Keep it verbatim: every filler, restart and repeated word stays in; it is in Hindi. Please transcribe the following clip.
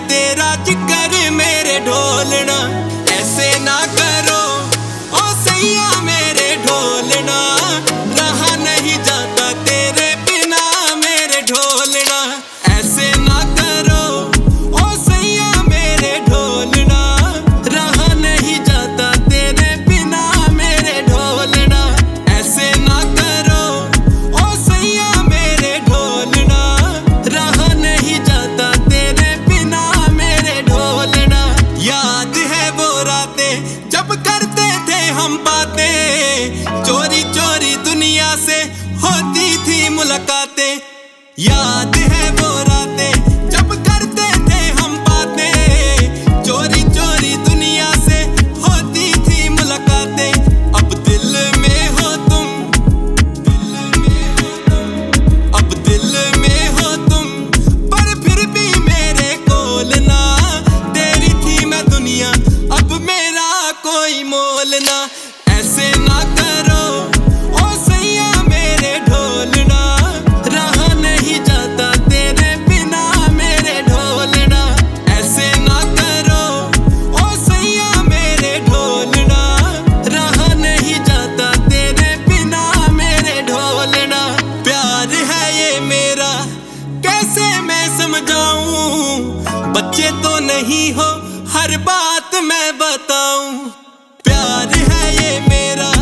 तेरा जिक्र मेरे ढोलना, ऐसे ना करो ओ सैया मेरे ढोलना, रहा नहीं जाता तेरे बिना मेरे ढोलना, ऐसे ना करो ओ सैया मेरे ढोलना, रहा नहीं जाता तेरे बिना मेरे ढोलना, ऐसे ना करो ओ सैया मेरे ढोलना, रहा नहीं जाता तेरे बिना मेरे ढोलना। याद है वो रातें जब करते थे हम बातें, चोरी चोरी दुनिया से होती थी मुलाकातें, याद है वो रातें जब करते थे हम बातें, चोरी चोरी दुनिया से होती थी मुलाकातें। अब दिल में हो तुम, दिल में हो तुम, अब दिल में हो तुम, पर फिर भी मेरे कोल ना, तेरी थी मैं दुनिया अब मेरा कोई मोल ना, ऐसे ना करो ओ सैया मेरे ढोलना, रहा नहीं जाता तेरे बिना मेरे ढोलना, ऐसे ना करो ओ सैया मेरे ढोलना, रहा नहीं जाता तेरे बिना मेरे ढोलना। प्यार है ये मेरा कैसे मैं समझाऊं, बच्चे तो नहीं हो हर बात मैं बताऊं, प्यार है ये मेरा